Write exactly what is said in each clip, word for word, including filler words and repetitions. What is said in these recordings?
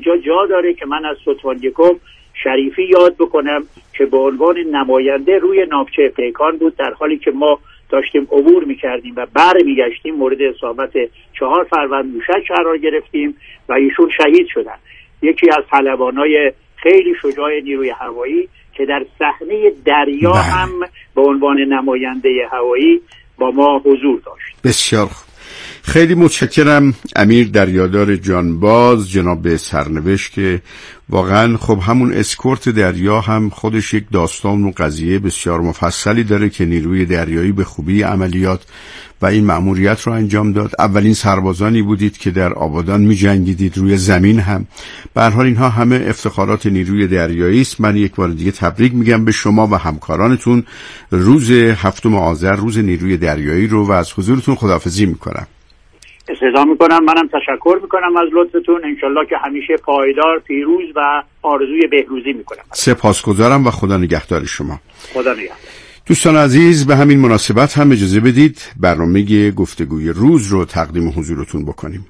اینجا جا داره که من از ستوان یکم شریفی یاد بکنم که به عنوان نماینده روی ناوچه پیکان بود، در حالی که ما داشتیم عبور میکردیم و بر میگشتیم مورد اصابت چهار فروند موشک قرار گرفتیم و ایشون شهید شدن. یکی از پهلوانای خیلی شجاع نیروی هوایی که در صحنه دریا بله. هم به عنوان نماینده هوایی با ما حضور داشت. بسیار خوب. خیلی متشکرم امیر دریادار جانباز، جناب سرنوشت، که واقعا خب همون اسکورت دریا هم خودش یک داستان و قضیه بسیار مفصلی داره که نیروی دریایی به خوبی عملیات و این مأموریت رو انجام داد. اولین سربازانی بودید که در آبادان می جنگیدید، روی زمین هم. به هر حال اینها همه افتخارات نیروی دریایی است. من یک بار دیگه تبریک میگم به شما و همکارانتون. روز هفتم آذر روز نیروی دریایی رو و از حضورتون خداحافظی میکنم. استفاده میکنم. منم تشکر میکنم از لطفتون. انشالله که همیشه پایدار، پیروز و آرزوی بهروزی میکنم. سپاسگزارم و خدا نگهدار شما. خدا نگهدار. دوستان عزیز، به همین مناسبت هم اجازه بدید برنامه گفتگوی روز رو تقدیم حضورتون بکنیم.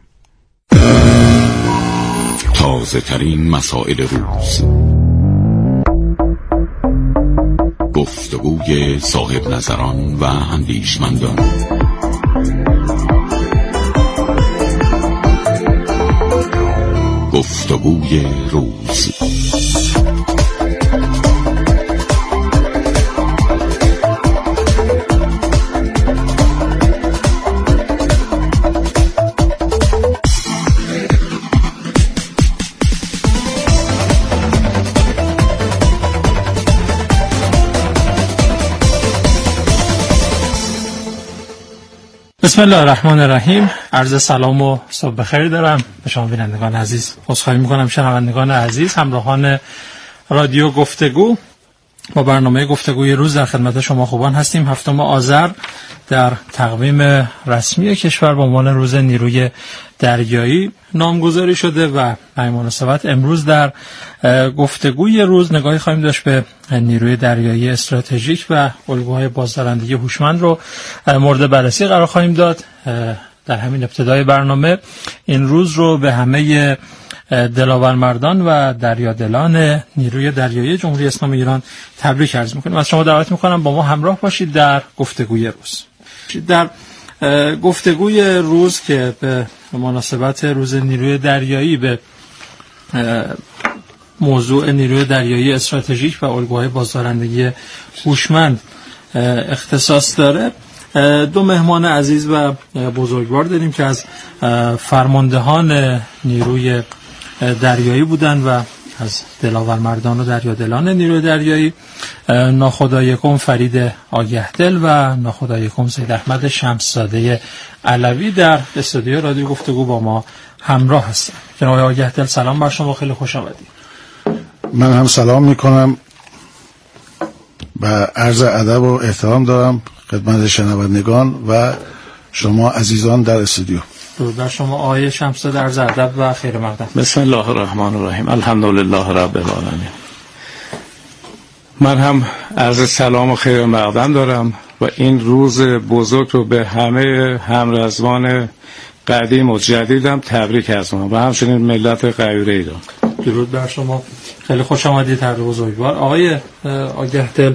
تازه ترین مسائل روز، گفتگوی صاحب نظران و اندیشمندان، گفتگوی روز. بسم الله الرحمن الرحیم. عرض سلام و صبح بخیر دارم به شما بینندگان عزیز. عذرخواهی میکنم شنوندگان عزیز، همراهان رادیو گفتگو. با برنامه گفتگوی روز در خدمت شما خوبان هستیم. هفتم آذر در تقویم رسمی کشور به عنوان روز نیروی دریایی نامگذاری شده و به مناسبت امروز در گفتگوی روز نگاهی خواهیم داشت به نیروی دریایی استراتژیک و الگوهای بازدارندگی هوشمند رو مورد بررسی قرار خواهیم داد. در همین ابتدای برنامه این روز رو به همه دلاورمردان و دریادلان نیروی دریایی جمهوری اسلامی ایران تبریک عرض می‌کنیم. از شما دعوت می‌کنم با ما همراه باشید در گفتگوی روز. در گفتگوی روز که به مناسبت روز نیروی دریایی به موضوع نیروی دریایی استراتژیک و الگوهای بازدارندگی هوشمند اختصاص داره، دو مهمان عزیز و بزرگوار داریم که از فرماندهان نیروی دریایی بودند و از دلاورمردان و دریادلان نیروی دریایی، ناخدایکم فرید آگهدل و ناخدایکم سید احمد شمس‌زاده علوی در استودیو رادیو گفتگو با ما همراه هستند. جناب آگهدل سلام بر شما، خیلی خوش آمدید. من هم سلام میکنم و عرض ادب و احترام دارم خدمت شنوندگان و شما عزیزان در استودیو. درود بر شما آقای شمس‌زاده، عرض ادب و خیر مقدم. بسم الله الرحمن الرحیم. الحمدلله رب العالمین. من هم عرض سلام و خیر مقدم دارم و این روز بزرگ رو به همه همرزمان قدیم و جدیدم تبریک عرض می‌کنم و همچنین ملت غیور ایران. درود بر شما، خیلی خوش آمدید هر بزرگوار. آقای آگهدل،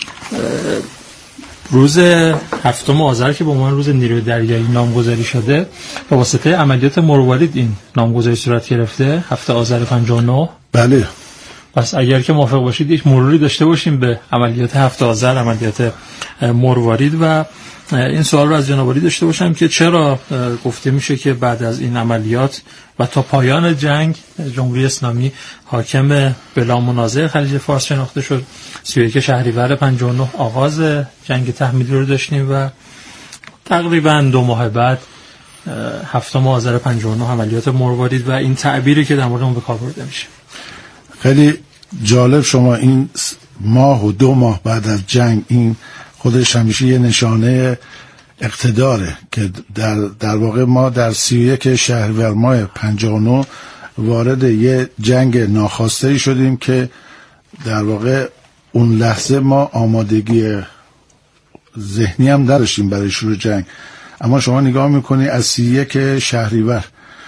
روز هفتم آذر که به عنوان روز نیروی دریایی نامگذاری شده، به واسطه عملیات مروارید این نامگذاری صورت گرفته، هفته آذر پنجاه و نه. بله. پس اگر که موافق باشید یک مروری داشته باشیم به عملیات هفته آذر، عملیات مروارید، و این سوال رو از جناب عالی داشته باشم که چرا گفته میشه که بعد از این عملیات و تا پایان جنگ جمهوری اسلامی حاکم بلا منازع خلیج فارس شناخته شد. سی و یک شهریور پنجاه و نه آغاز جنگ تحمیلی رو داشتیم و تقریبا دو ماه بعد هفتم آذر پنجاه و نه عملیات مروارید و این تعبیری که در مورد اون به کار برده میشه. خیلی جالب شما این ماه و دو ماه بعد از جنگ، این خودش همیشه یه نشانه اقتداره که در در واقع ما در سی و یک شهریور ماه پنجاه و نه وارد یه جنگ ناخواسته شدیم که در واقع اون لحظه ما آمادگی ذهنی هم نداشتیم برای شروع جنگ. اما شما نگاه میکنی از سی و یک شهریور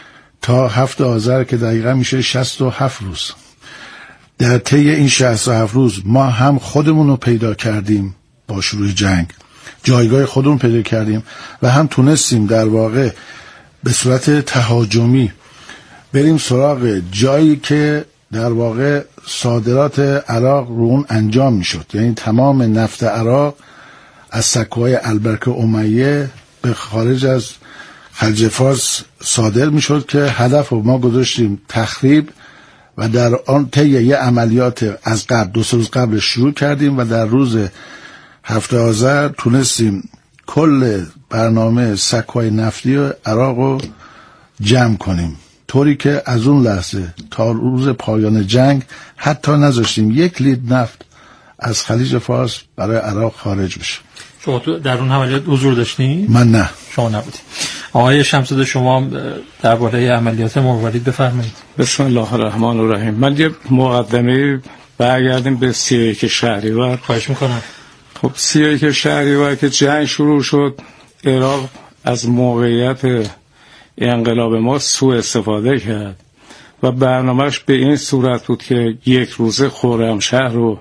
تا هفت آذر که دقیقا میشه شصت و هفت روز. در طی این شصت و هفت روز ما هم خودمون رو پیدا کردیم با شروع جنگ، جایگاه خودمون پیدا کردیم و هم تونستیم در واقع به صورت تهاجمی بریم سراغ جایی که در واقع صادرات عراق رو اون انجام میشد. یعنی تمام نفت عراق از سکوهای البرک امیه به خارج از خلیج فارس صادر میشد که هدف رو ما گذاشتیم تخریب و در آن طی یه عملیات از قبل دو سه روز قبل شروع کردیم و در روز هفته آذر تونستیم کل برنامه سکوهای نفتی عراق رو جمع کنیم، طوری که از اون لحظه تا روز پایان جنگ حتی نذاشتیم یک لیتر نفت از خلیج فارس برای عراق خارج بشه. شما تو در اون عملیات حضور داشتین؟ من نه. شما نبودید. آقای شمس‌زاده شما درباره عملیات مروارید بفرمایید. بسم الله الرحمن الرحیم. من یه مقدمه برگردیم به سی و یک شهریور. خواهش میکنم. خب سی و یک شهریور که جنگ شروع شد، عراق از موقعیت انقلاب ما سوء استفاده کرد و برنامهش به این صورت بود که یک روزه خرمشهر رو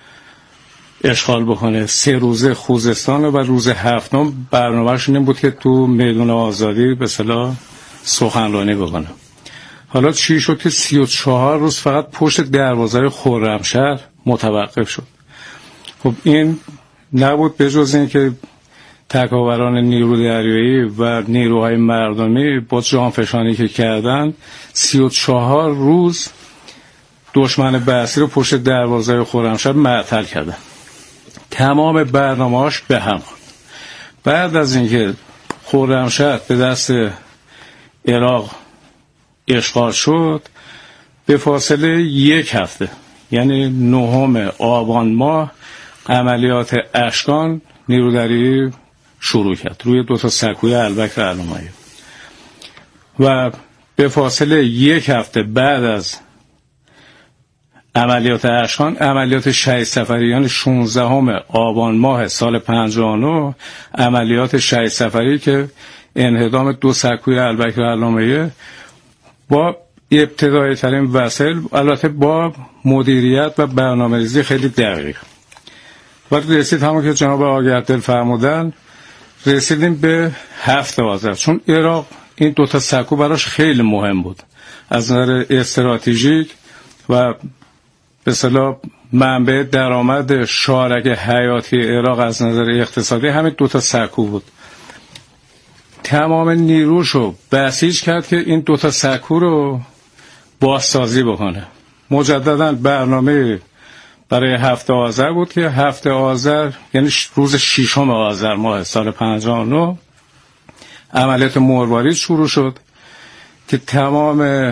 اشغال بکنه، سه روزه خوزستان و روز هفتم برنامهش این بود که تو میدون آزادی به اصطلاح سخنرانی بکنه. حالا چی شد که سی و چهار روز فقط پشت دروازه خرمشهر متوقف شد. خب این نبود به جز این که تکاوران نیرو دریایی و نیروهای مردمی با جانفشانی که کردن سی و چهار روز دشمن بعثی رو پشت دروازه خرمشهر معطل کردن. تمام برنامه‌اش به هم خورد. بعد از اینکه خرمشهر به دست عراق اشغال شد، به فاصله یک هفته یعنی نهم آبان ماه عملیات اشکان نیرودریایی شروع کرد روی دو تا سکوی البک علمایی و به فاصله یک هفته بعد از عملیات اشکان عملیات شهید سفری یعنی شانزدهم آبان ماه سال پنجاه و نه عملیات شهید سفری که انهدام دو سکوی البک علمایی با ابتدایی ترین وسایل، البته با مدیریت و برنامه‌ریزی خیلی دقیق. وقتی رسید همون که جناب آقای دل فرمودن، رسیدیم به هفت آذر، چون عراق این دوتا سکو براش خیلی مهم بود از نظر استراتژیک و به اصطلاح منبع درآمد شارک حیاتی عراق از نظر اقتصادی همین دوتا سکو بود. تمام نیروشو بسیج کرد که این دوتا سکو رو بازسازی بکنه. مجددا برنامه برای هفته آذر بود که هفته آذر یعنی روز ششم آذر ماه سال پنجاه و نه عملیات مروارید شروع شد که تمام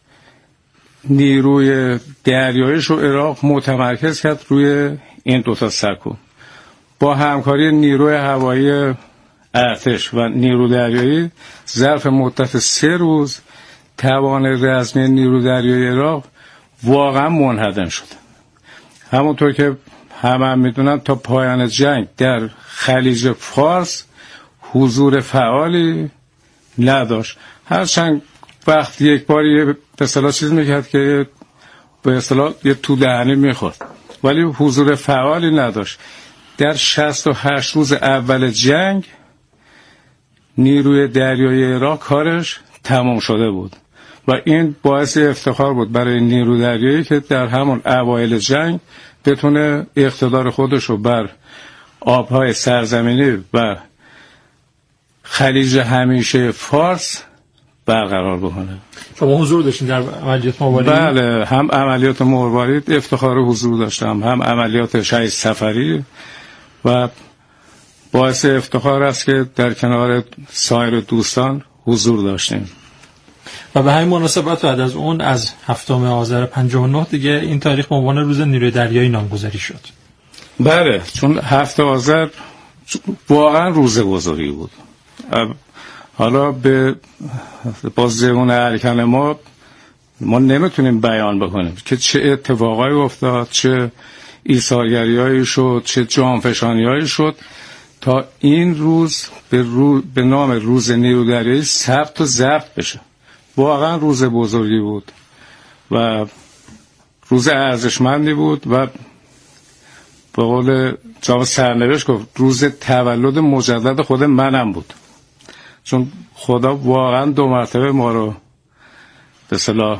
نیروی دریاییش رو عراق متمرکز کرد روی این دوتا سکو. با همکاری نیروی هوایی ارتش و نیرو دریایی ظرف مدت سه روز توان رزمی نیرو دریایی عراق واقعا منهدم شد. همونطور که همه هم میدونن تا پایان جنگ در خلیج فارس حضور فعالی نداشت، هرچند وقت یک باری به اصطلاح چیز میکرد که به اصطلاح یه تو دهنی میخورد، ولی حضور فعالی نداشت. در شصت و هشت روز اول جنگ نیروی دریایی عراق کارش تمام شده بود و این باعث افتخار بود برای نیرو دریایی که در همون اوایل جنگ بتونه اقتدار خودش رو بر آبهای سرزمینی و خلیج همیشه فارس برقرار بکنه. شما حضور داشتین در عملیات مروارید؟ بله، هم عملیات مروارید افتخار حضور داشتم، هم عملیات شهید سفری و باعث افتخار است که در کنار سایر دوستان حضور داشتیم. و به همین مناسبت بعد از اون از هفتم آذر پنجاه و نه دیگه این تاریخ به عنوان روز نیروی دریایی نامگذاری شد. بله، چون هفت آذر واقعا روز بزرگی بود. حالا به با زبان ارکان ما ما نمیتونیم بیان بکنیم که چه اتفاقایی افتاد، چه ایثارگری‌هایی شد، چه جانفشانی‌هایی شد تا این روز به, رو... به نام روز نیرو دریایی ثبت و ضبط بشه. واقعا روز بزرگی بود و روز ارزشمندی بود و به قول جناب سرنوشت گفت روز تولد مجدد خود منم بود، چون خدا واقعا دو مرتبه ما رو به اصطلاح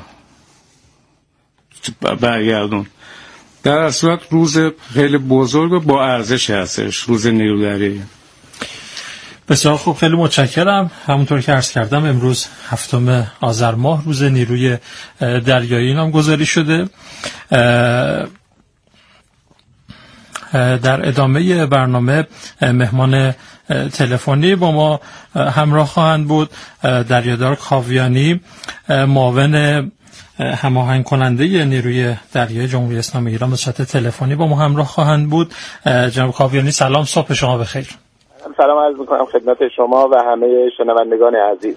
برگردون. در اصل صورت روز خیلی بزرگ و با ارزش هستش، روز نیروی دریایی. بسیار خوب، خیلی متشکرم. همونطور که عرض کردم امروز هفتم آذر ماه روز نیروی دریایی نامگذاری شده. در ادامه برنامه مهمان تلفنی با ما همراه خواهند بود دریادار کاویانی، معاون هماهنگ کننده نیروی دریایی جمهوری اسلامی ایران، به صورت تلفنی با ما همراه خواهند بود. جناب کاویانی سلام، صبح شما بخیر. سلام عرض میکنم خدمت شما و همه شنوندگان عزیز.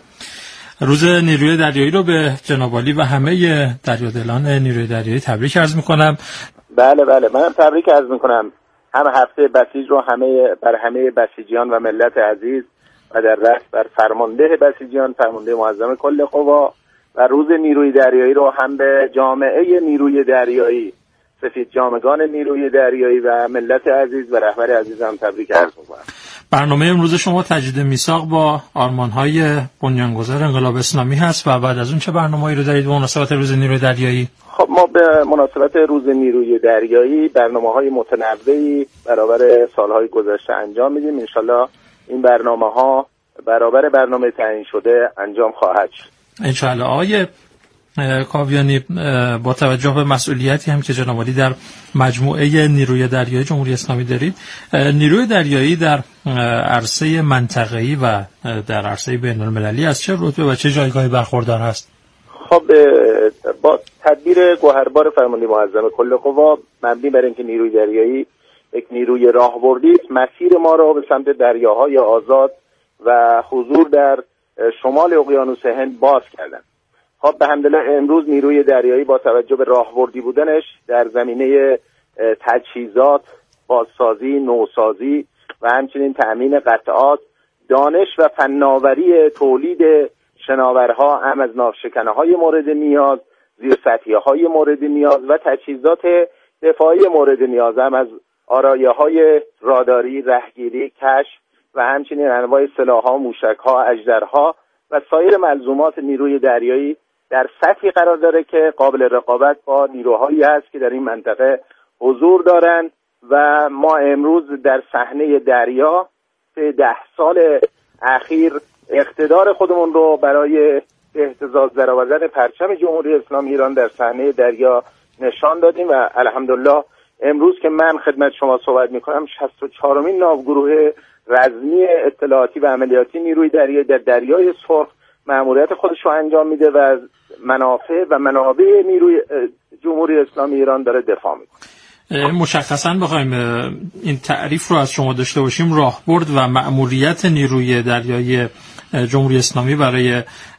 روز نیروی دریایی رو به جناب عالی و همه دریادلان نیروی دریایی تبریک عرض میکنم. بله بله منم تبریک عرض میکنم، هم هفته بسیج رو همه بر همه بسیجیان و ملت عزیز و در رأس بر فرمانده بسیجیان، فرمانده معظم کل قوا، و روز نیروی دریایی رو هم به جامعه نیروی دریایی، سفید جامگان نیروی دریایی و ملت عزیز و رهبر عزیزم تبریک عرض میکنم. برنامه امروز شما تجدید میثاق با آرمان‌های بنیانگذار انقلاب اسلامی هست و بعد از اون چه برنامه‌ای رو دارید به مناسبت روز نیروی دریایی؟ خب ما به مناسبت روز نیروی دریایی برنامه‌های متنوعی برابر سالهای گذشته انجام میدیم. انشالله این برنامه‌ها برابر برنامه تعیین شده انجام خواهد شد. انشالله. آقای کاویانی، با توجه به مسئولیتی هم که جناب عالی در مجموعه نیروی دریایی جمهوری اسلامی دارید، نیروی دریایی در عرصه منطقه‌ای و در عرصه بین‌المللی از چه رتبه و چه جایگاهی برخوردار هست؟ خب با تدبیر گوهربار فرمانده معظم کل قوا، مبنی بر اینکه نیروی دریایی یک نیروی راهبردی است، مسیر ما را به سمت دریاهای آزاد و حضور در شمال اقیانوس هند باز کردن. خب به حمدالله امروز نیروی دریایی با توجه به راهبردی بودنش در زمینه تجهیزات، بازسازی، نوسازی و همچنین تأمین قطعات، دانش و فناوری تولید شناورها، هم از ناوشکنه‌های مورد نیاز، زیرسطحی‌های مورد نیاز و تجهیزات دفاعی مورد نیاز، هم از آرایه‌های راداری، رهگیری، کشف و همچنین انواع سلاح‌ها، موشک‌ها، اژدرها و سایر ملزومات نیروی دریایی در سطحی قرار داره که قابل رقابت با نیروهایی هست که در این منطقه حضور دارند و ما امروز در صحنه دریا به ده سال اخیر اقتدار خودمون رو برای اهتزاز درآوردن پرچم جمهوری اسلامی ایران در صحنه دریا نشان دادیم و الحمدلله امروز که من خدمت شما صحبت میکنم شصت و چهارمین ناوگروه رزمی اطلاعاتی و عملیاتی نیروی دریایی در دریای سرخ مأموریت خودش رو انجام میده و منافع و منابع نیروی جمهوری اسلامی ایران داره دفاع میکنه. مشخصا بخوایم این تعریف رو از شما داشته باشیم، راهبرد و مأموریت نیروی دریایی جمهوری اسلامی برای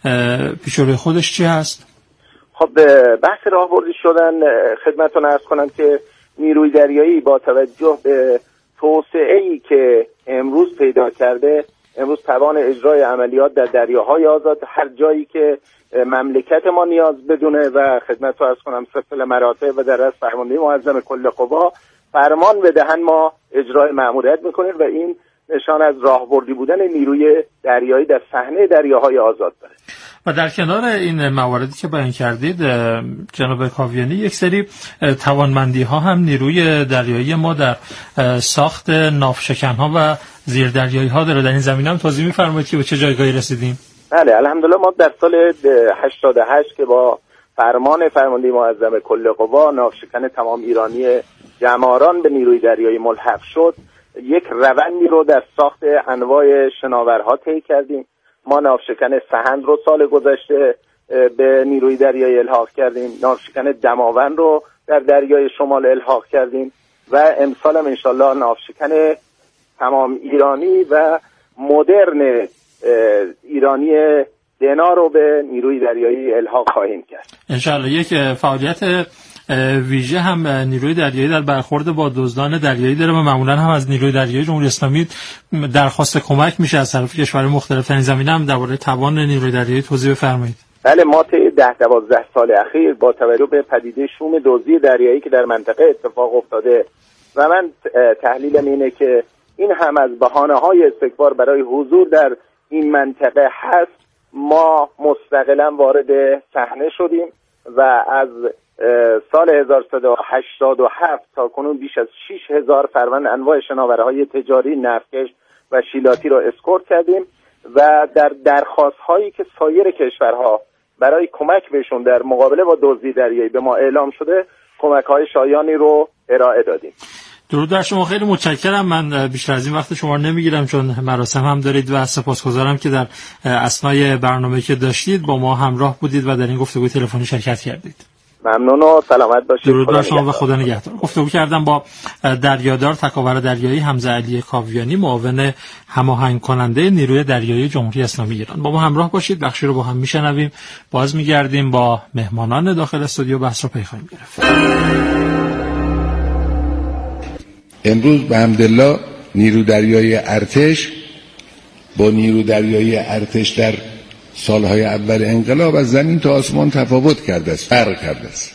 پیشروی خودش چی هست؟ خب بحث راهبردی شدن خدمتتون عرض کنم که نیروی دریایی با توجه به توسعه‌ای که امروز پیدا کرده، امروز توان اجرای عملیات در دریاهای آزاد هر جایی که مملکت ما نیاز بدونه و خدمت رو عرض کنم سلسله مراتب و در رأس فرمانده معظم کل قوا فرمان بدهن ما اجرای مأموریت میکنیم و این نشان از راهبردی بودن نیروی دریایی در صحنه دریاهای آزاد داره. و در کنار این مواردی که بیان کردید جناب کاویانی، یک سری توانمندی ها هم نیروی دریایی ما در ساخت ناوشکن ها و زیردریایی ها داره. در این زمینه هم توضیح می‌فرمایید که به چه جایگاهی رسیدیم؟ بله الحمدلله ما در سال هشتاد و هشت که با فرمان فرمانده معظم کل قوا ناوشکن تمام ایرانی جماران به نیروی دریایی ملحق شد، یک روندی رو در ساخت انواع شناورها طی کردیم. ما ناوشکن سهند رو سال گذشته به نیروی دریایی الحاق کردیم، ناوشکن دماوند رو در دریای شمال الحاق کردیم و امسال هم انشالله ناوشکن تمام ایرانی و مدرن ایرانی دنا رو به نیروی دریایی الحاق خواهیم کرد. انشالله یک فعالیت ویژه هم نیروی دریایی در برخورد با دزدان دریایی داره و معمولا هم از نیروی دریایی جمهوری اسلامی درخواست کمک میشه از طرف کشورهای مختلف. در این زمینه هم درباره توان نیروی دریایی توضیح بفرمایید. بله، ما طی ده دوازده سال اخیر با توجه به پدیده شوم دزدی دریایی که در منطقه اتفاق افتاده و من تحلیلم اینه که این هم از بهانه‌های استکبار برای حضور در این منطقه هست، ما مستقلا وارد صحنه شدیم و از سال هزار و سیصد و هشتاد و هفت تا کنون بیش از شش هزار فروند انواع شناورهای تجاری، نفتکش و شیلاتی را اسکورت کردیم و در درخواست‌هایی که سایر کشورها برای کمک بهشون در مقابله با دزدی دریایی به ما اعلام شده، کمک‌های شایانی رو ارائه دادیم. درود بر شما، خیلی متشکرم. من بیشتر از این وقت شما رو نمیگیرم چون مراسم هم دارید و سپاسگزارم که در اثنای برنامه‌ای که داشتید با ما همراه بودید و در این گفتگوی تلفنی شرکت کردید. ممنون و سلامت باشید. درود بر شما و خدا نگهدار. گفتگو کردم با دریادار تکاور دریایی حمزه علی کاویانی، معاون هماهنگ کننده نیروی دریایی جمهوری اسلامی ایران. با ما همراه باشید، بخشی رو با هم میشنویم، باز میگردیم با مهمانان داخل استودیو بحث رو پی خواهیم گرفت. امروز به حمدالله نیرو دریایی ارتش با نیرو دریایی ارتش در سالهای اول انقلاب از زمین تا آسمان تفاوت کرده است، فرق کرده است.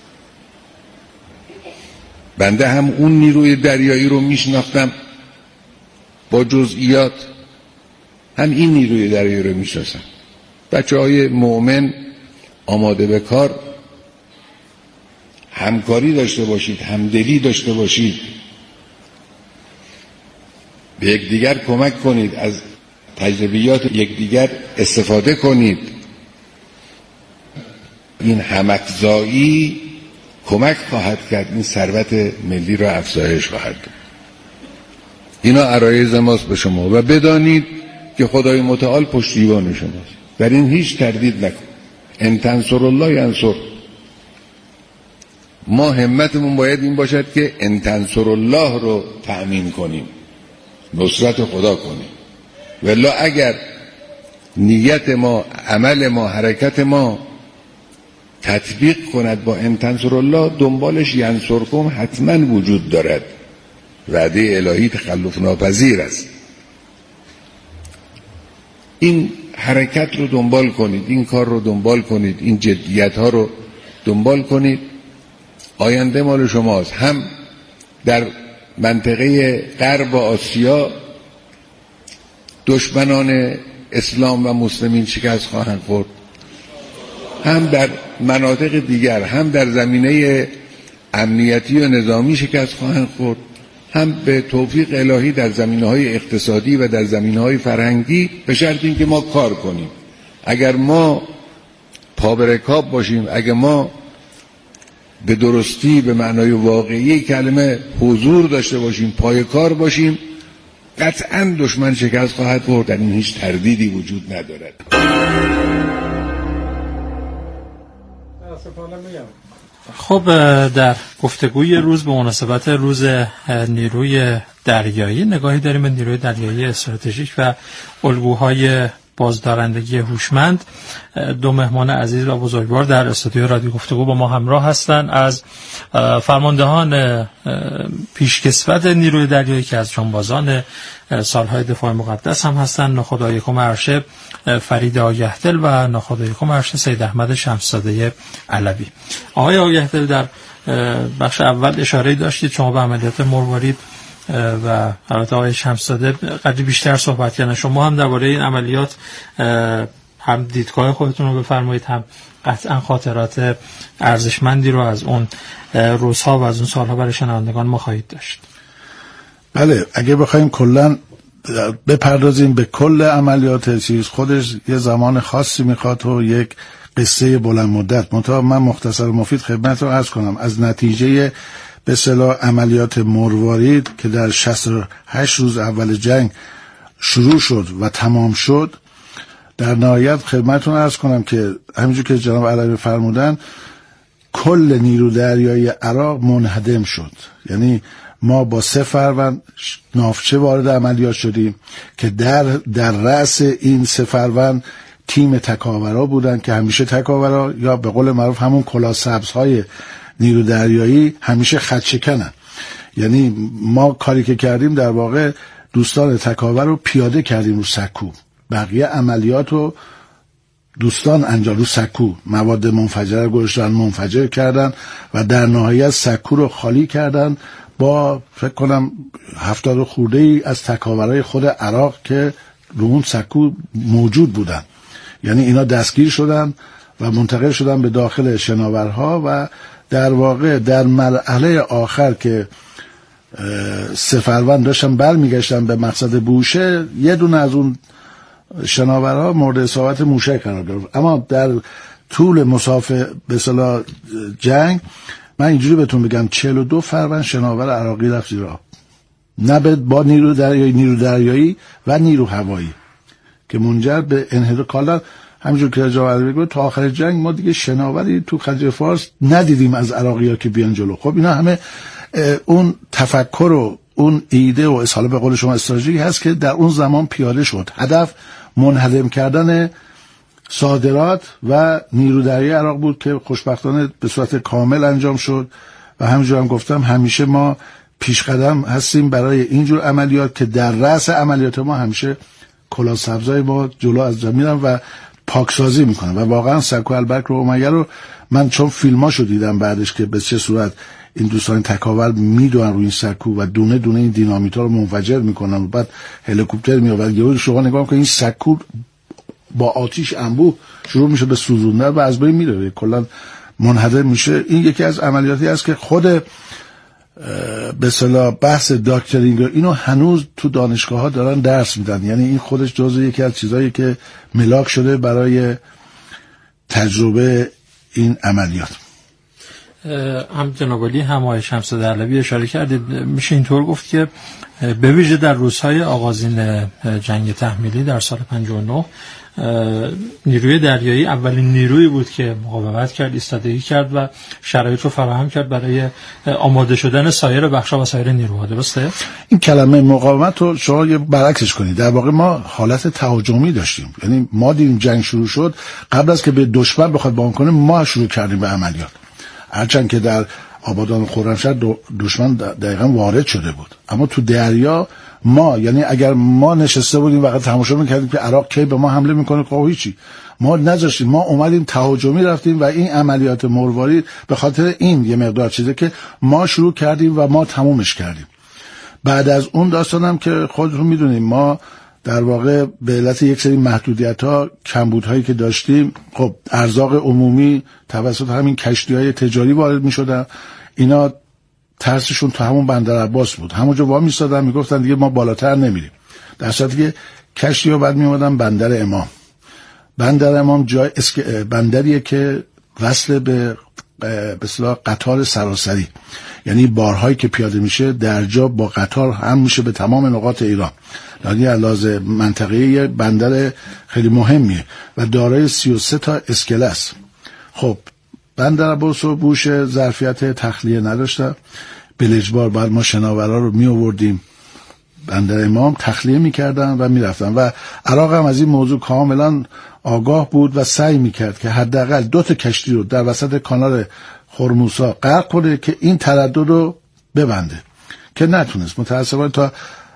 بنده هم اون نیروی دریایی رو میشناختم با جزئیات، هم این نیروی دریایی رو میشناسم. بچه های مؤمن، آماده به کار، همکاری داشته باشید، همدلی داشته باشید، به یکدیگر کمک کنید، از تجربیات یکدیگر استفاده کنید. این همک‌زایی کمک خواهد کرد، این ثروت ملی را افزایش خواهد داد. اینا عرایض ماست به شما و بدانید که خدای متعال پشتیبان شماست. در این هیچ تردید نکن. ان تنصر الله ینصر. ما همتمون باید این باشد که ان تنصر الله رو تأمین کنیم، نصرت خدا کنیم. ولی اگر نیت ما، عمل ما، حرکت ما تطبیق کند با ان تنصر الله، دنبالش ینصرکم حتما وجود دارد. وعده الهی تخلف ناپذیر است. این حرکت رو دنبال کنید، این کار رو دنبال کنید، این جدیت ها رو دنبال کنید. آینده مال شماست. هم در منطقه غرب آسیا دشمنان اسلام و مسلمین شکست خواهند خورد، هم در مناطق دیگر، هم در زمینه امنیتی و نظامی شکست خواهند خورد، هم به توفیق الهی در زمینه‌های اقتصادی و در زمینه‌های فرهنگی، به شرط اینکه ما کار کنیم. اگر ما پابرکاب باشیم، اگر ما به درستی به معنای واقعی کلمه حضور داشته باشیم، پای کار باشیم، قطعاً دشمن شکست خواهد خورد. در این هیچ تردیدی وجود ندارد. خب در گفتگوی روز به مناسبت روز نیروی دریایی نگاهی داریم به نیروی دریایی استراتژیک و الگوهای بازدارندگی هوشمند. دو مهمان عزیز و بزرگوار در استودیو رادیو گفتگو با ما همراه هستند. از فرماندهان پیشکسوت نیروی دریایی که از جانبازان سالهای دفاع مقدس هم هستند، نخست یکم ارشد فرید آگهدل و نخست یکم ارشد سید احمد شمس‌زاده علوی. آقای آگهدل، در بخش اول اشاره داشتید شما به عملیات مروارید و البته آقای شمس‌زاده قدری بیشتر صحبت کردن. شما هم درباره این عملیات هم دیدگاه خودتون رو بفرمایید، هم قطعا خاطرات ارزشمندی رو از اون روزها و از اون سالها برای شنوندگان ما خواهید داشت. بله، اگه بخوایم کلا بپردازیم به کل عملیات چیز، خودش یه زمان خاصی میخواد و یک قصه بلند مدت. منتها من مختصر مفید خدمت رو عرض کنم. از نتیجه به اصطلاح عملیات مروارید که در شصت و هشت روز اول جنگ شروع شد و تمام شد، در نهایت خدمتتون عرض کنم که همینجور که جناب علوی فرمودن، کل نیرو دریایی عراق منهدم شد. یعنی ما با سه فروند ناوچه وارد عملیات شدیم که در در رأس این سه فروند تیم تکاورا بودن که همیشه تکاورا یا به قول معروف همون کلاه سبزهای نیرو دریایی همیشه خط شکنن. یعنی ما کاری که کردیم در واقع دوستان تکاور رو پیاده کردیم رو سکو، بقیه عملیات رو دوستان انجام رو سکو مواد منفجره گذاشتن، منفجر کردن و در نهایت سکو رو خالی کردن با فکر کنم هفتاد خورده ای از تکاورای خود عراق که رو اون سکو موجود بودن. یعنی اینا دستگیر شدن و منتقل شدن به داخل شناورها و در واقع در مرحله آخر که سه فروند داشتن برمیگشتن به مقصد بوشه، یه دونه از اون شناورها مورد اصابت موشک قرار گرفت. اما در طول مسافه به اصطلاح جنگ من اینجوری بهتون بگم چهل و دو فروند شناور عراقی رفت زیر آب، نه با نیرو دریایی نیرو دریایی و نیرو هوایی که منجر به انحراف. کالا همینجور که رجا عربی گفت تا آخر جنگ ما دیگه شناوری تو خلیج فارس ندیدیم از عراقی‌ها که بیان جلو. خب اینا همه اون تفکر و اون ایده و اصحالا به قول شما استراتژی هست که در اون زمان پیاده شد. هدف منهدم کردن صادرات و نیرو دریایی عراق بود که خوشبختانه به صورت کامل انجام شد و همینجور هم گفتم همیشه ما پیش قدم هستیم برای اینجور عملیات که در رأس عملیات ما همیشه کلاه سبزای ما جلو از جا میرن و پاکسازی میکنن و واقعا سکو البکر و امیه رو من چون فیلماشو دیدم بعدش که به چه صورت این دوستان تکاور میدونن روی این سکو و دونه دونه این دینامیتا رو منفجر میکنن و بعد هلیکوپتر میاد و یهو شما نگاه میکنید این سکو با آتش انبوه شروع میشه به سوزوندن و از بین میره، کلا منهدم میشه. این یکی از عملیاتی است که خود به اصطلاح بحث داکترینگ اینو هنوز تو دانشگاه ها دارن درس میدن. یعنی این خودش جزو یکی از چیزایی که ملاک شده برای تجربه این عملیات. هم جناب عالی هم آقای شمس دهلوی اشاره کردید، میشه اینطور گفت که به ویژه در روزهای آغازین جنگ تحمیلی در سال پنجاه و نه نیروی دریایی اولین نیرویی بود که مقاومت کرد، ایستادگی کرد و شرایط رو فراهم کرد برای آماده شدن سایر بخشا و سایر نیروها. درسته؟ این کلمه مقاومت رو شما یه برعکسش کنید. در واقع ما حالت تهاجمی داشتیم. یعنی ما دیدیم جنگ شروع شد، قبل از که به دشمن بخواد بان کنه ما شروع کردیم به عملیات. هرچند که در آبادان خرمشهر دشمن دقیقا وارد شده بود، اما تو دریا ما، یعنی اگر ما نشسته بودیم وقت تماشا میکردیم که عراق کی به ما حمله میکنه که هیچی ما نذاشتیم، ما اومدیم تهاجمی رفتیم و این عملیات مروارید به خاطر این یه مقدار چیزه که ما شروع کردیم و ما تمومش کردیم. بعد از اون داستانم که خودتون میدونیم ما در واقع به علت یک سری محدودیت‌ها کمبودهایی که داشتیم، خب ارزاق عمومی توسط همین کشتی‌های تجاری وارد می‌شدن، اینا ترسشون تو همون بندر عباس بود، همونجا وا می‌ایستادن میگفتن دیگه ما بالاتر نمیریم، در صورتی که کشتی‌ها بعد میومدن بندر امام. بندر امام جای اسک... بندریه که وصل به به اصطلاح قطار سراسری، یعنی بارهایی که پیاده میشه در جا با قطار هم میشه به تمام نقاط ایران. یعنی علاوه منطقه‌ای بندر خیلی مهمیه و دارای سی و سه تا اسکله است. خب بندر عباس و بوش ظرفیت تخلیه نداشتن، بلجبار بعد ما شناورا رو می آوردیم بندر امام تخلیه میکردن و میرفتن و عراق هم از این موضوع کاملا آگاه بود و سعی میکرد که حداقل دو تا کشتی رو در وسط کانال خرموسا غرق کنه که این تردد رو ببنده، که نتونست. متاسفانه تا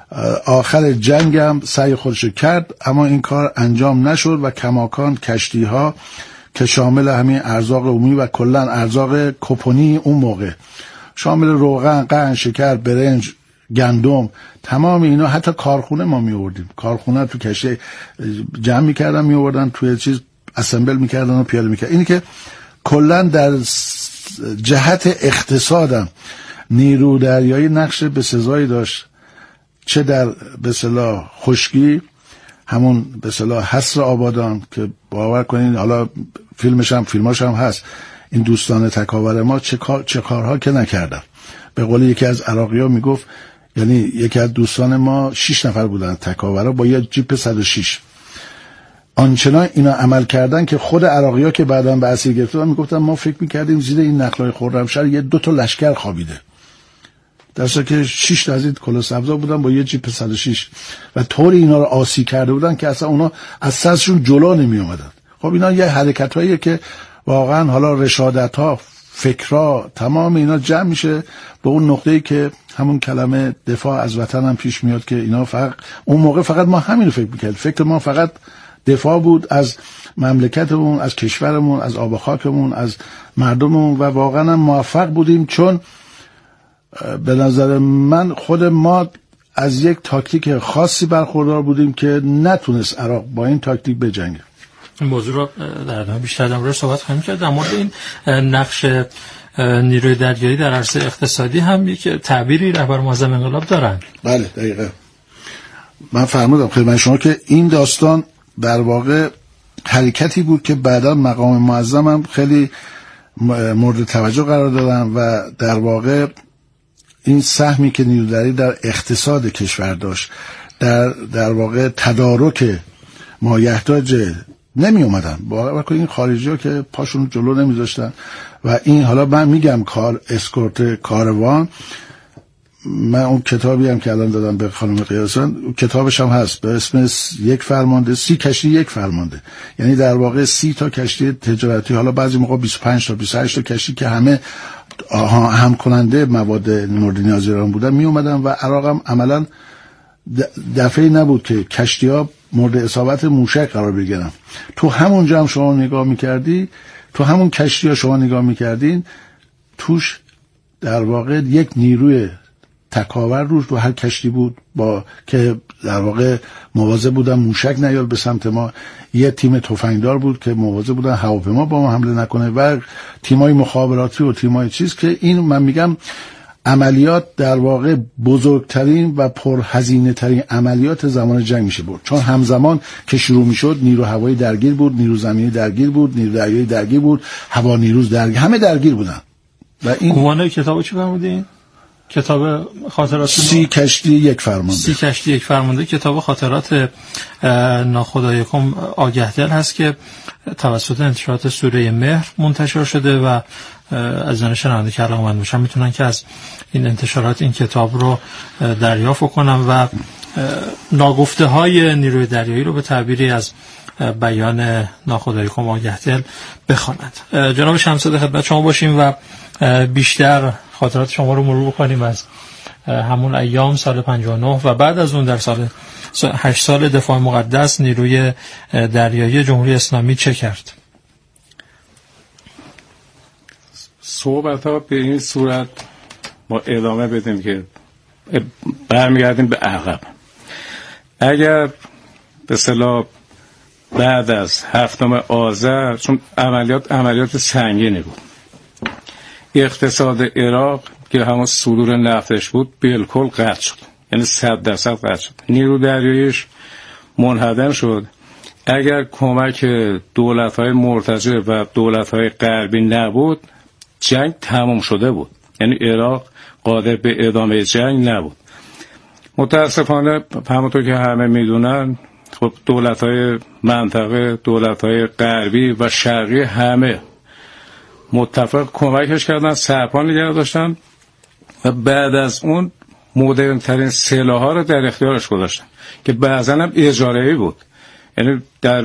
آخر جنگ هم سعی خودش کرد اما این کار انجام نشد و کماکان کشتی ها که شامل همین ارزاق عمومی و کلا ارزاق کپونی اون موقع شامل روغن، قند، شکر، برنج، گندم، تمام اینا، حتی کارخونه ما می آوردیم، کارخونه تو کشتی جمع می‌کردن می آوردن توی چیز اسمبل می‌کردن و پیاده می‌کردن. اینی که کلا در جهت اقتصادم نیرو دریایی نقش به سزایی داشت، چه در به اصطلاح خشکی همون به اصطلاح حصر آبادان که باور کنین حالا فیلمش هم فیلماش هم هست، این دوستان تکاور ما چه کار چه کارها که نکردن. به قول یکی از عراقی‌ها میگفت، یعنی یکی از دوستان ما شش نفر بودن تکاورا با یه جیپ صد و شش، آنچنان اینا عمل کردن که خود عراقی‌ها که بعداً به اسیر گرفتن میگفتن ما فکر میکردیم زیر این نخلای خرمشهر یه دو تا لشکر خوابیده، در صورتی که شش تا از این کلاه سبزا بودن با یه جیپ صد و شش و طوری اینا رو آسی کرده بودن که اصلا اونا از سرشون جلو نمی اومدن. خب اینا یه حرکتاییه که واقعا حالا رشادت‌ها، فکرها، تمام اینا جمع میشه به اون نقطه‌ای که همون کلمه دفاع از وطن هم پیش میاد که اینا فقط اون موقع فقط ما همین رو فکر میکردیم، فکر ما فقط دفاع بود از مملکتمون، از کشورمون، از آب و خاکمون، از مردممون و واقعا هم موفق بودیم، چون به نظر من خود ما از یک تاکتیک خاصی برخوردار بودیم که نتونست عراق با این تاکتیک بجنگه. این موضوع رو در ادامه بیشتر در موردش صحبت خواهیم کرد. در مورد این نقش نیروی دریایی در عرصه اقتصادی هم یک تعبیری رهبر معظم انقلاب دارن. بله دقیقاً. من فرمودم خدمت شما که این داستان در واقع حرکتی بود که بعدا مقام معظم هم خیلی مورد توجه قرار دادن و در واقع این سهمی که نیروی دریایی در اقتصاد کشور داشت، در در واقع تدارک مایحتاج نمی اومدن. باور کنید این خارجی ها که پاشون جلو نمی داشتن و این حالا من میگم کار اسکورت کاروان، من اون کتابی هم که الان دادم به خانم قیاسان، کتابش هم هست به اسم یک فرمانده سی کشتی یک فرمانده، یعنی در واقع سی تا کشتی تجارتی، حالا بعضی موقع بیست و پنج تا بیست و هشت تا کشتی که همه هم کننده مواد مورد نیاز ایران بودن می اومدن و عراق هم عملا دفعه نبود که کشتی ها مورد اصابت موشک قرار بگیرن. تو همونجا هم شما نگاه میکردی، تو همون کشتی ها شما نگاه میکردین، توش در واقع یک نیروی تکاور روش رو هر کشتی بود با که در واقع مواظب بودن موشک نیاد به سمت ما، یه تیم تفنگدار بود که مواظب بودن هواپیما با ما حمله نکنه و تیمای مخابراتی و تیمای چیز که این من میگم عملیات در واقع بزرگترین و پرهزینه ترین عملیات زمان جنگ میشه بود، چون همزمان که شروع میشد نیرو هوایی درگیر بود، نیرو زمینی درگیر بود، نیرو دریایی درگیر بود، هوا نیروز درگیر، همه درگیر بودن. و این عنوان کتابو چی فرمودین؟ کتاب خاطرات سی کشتی یک فرمانده. سی کشتی یک فرمانده کتاب خاطرات ناخدایکم آگهدل هست که توسط انتشارات سوره مهر منتشر شده و از آن شنونده که علاقه‌مند باشن میتونن که از این انتشارات این کتاب رو دریافت کنن و ناگفته های نیروی دریایی رو به تعبیری از بیان ناخدایکم آگهدل بخوانند. جناب شمس‌زاده خدمت شما باشیم و بیشتر خاطرات شما رو مرور بکنیم از همون ایام سال پنجاه و نه و بعد از اون در سال هشت سال دفاع مقدس نیروی دریایی جمهوری اسلامی چه کرد؟ صحبت ها به این صورت ما ادامه بدیم که برمیگردیم به عقب. اگر به اصطلاح بعد از هفتم آذر، چون عملیات عملیات سنگینی بود، اقتصاد عراق که همون صدور نفتش بود بالکل قطع شد، یعنی صد درصد قطع شد، نیرو دریاییش منهدم شد. اگر کمک دولت‌های مرتجع و دولت‌های غربی نبود جنگ تمام شده بود، یعنی عراق قادر به ادامه جنگ نبود. متاسفانه همونطور که همه میدونن خب دولت‌های منطقه، دولت‌های غربی و شرقی همه متفق کمکش کردن، سرپا نگه داشتن و بعد از اون مدرن ترین سلاح‌ها رو در اختیارش گذاشتن که بعضا هم اجاره‌ای بود، یعنی در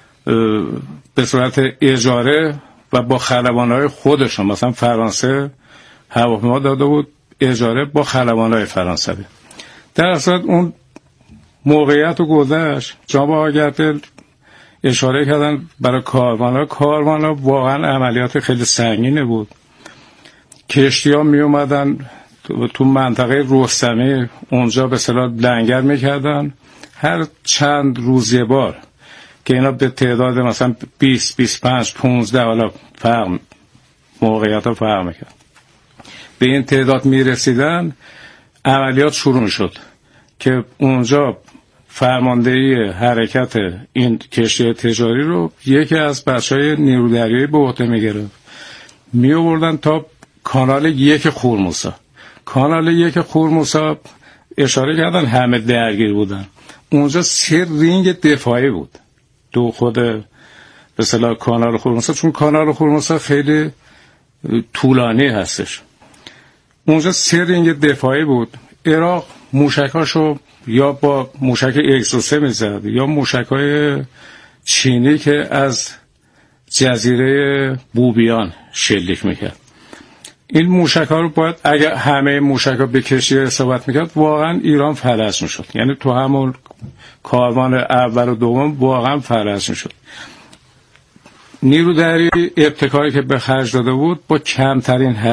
به صورت اجاره و با خلبان‌های خودشون، مثلا فرانسه هواپیما داده بود اجاره با خلبان‌های فرانسوی. در اصل اون موقعیت رو گذشت. جناب آگهدل اشاره کردن برای کاروان‌ها، کاروان‌ها واقعا عملیات خیلی سنگینه بود. کشتی‌ها می اومدن تو منطقه رستمی، اونجا به اصطلاح لنگر می‌کردن، هر چند روز یه بار که اینا به تعداد مثلا بیست، بیست و پنج، پانزده حالا فرق موقعیت‌ها فرق می‌کرد، به این تعداد می‌رسیدن عملیات شروع می‌شد که اونجا فرماندهی حرکت این کشتی تجاری رو یکی از بچهای نیرو دریایی به عهده می‌گرفت، می‌آوردن تا کانال یک خورموسا. کانال یک خورموسا اشاره کردن همه درگیر بودن، اونجا سه رینگ دفاعی بود دو خود به اصطلاح کانال خورموسا، چون کانال خورموسا خیلی طولانی هستش. اونجا سه رینگ دفاعی بود. عراق موشکاشو یا با موشک ایکس دو سه میزد یا موشکای چینی که از جزیره بوبیان شلیک میکرد. این موشک ها رو باید اگر همه موشک ها به کشتی اصابت میکرد واقعا ایران فلج میشد. یعنی تو همون کاروان اول و دوم واقعا فلج میشد. نیرو دریایی ابتکاری که به خرج داده بود با کمترین